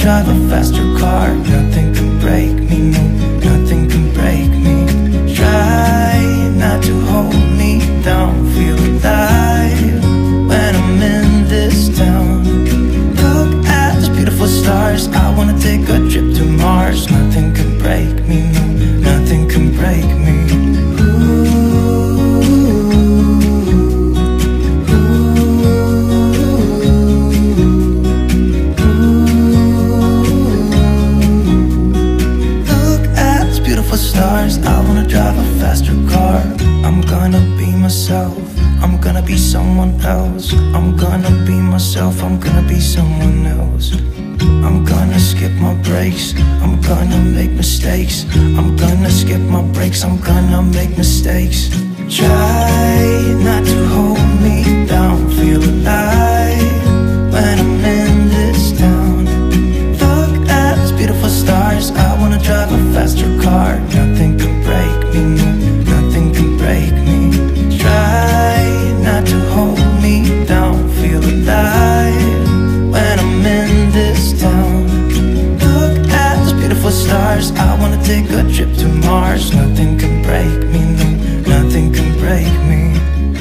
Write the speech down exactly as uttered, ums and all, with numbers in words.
drive a faster car. Nothing can break me, no, nothing can break me. Try not to hold me down. Feel alive when I'm in this town. Look at these beautiful stars. I wanna take a trip to Mars. Nothing can break me, no, nothing can break me. Stars, I wanna drive a faster car. I'm gonna be myself, I'm gonna be someone else. I'm gonna be myself, I'm gonna be someone else. I'm gonna skip my breaks, I'm gonna make mistakes. I'm gonna skip my breaks, I'm gonna make mistakes. Try not to hold me down. Feel alive when I'm in this town. Look at these beautiful stars. I wanna drive a faster car. Nothing can break me, no, nothing can break me. Try not to hold me down. Feel alive when I'm in this town. Look at these beautiful stars. I wanna take a trip to Mars. Nothing can break me, no, nothing can break me.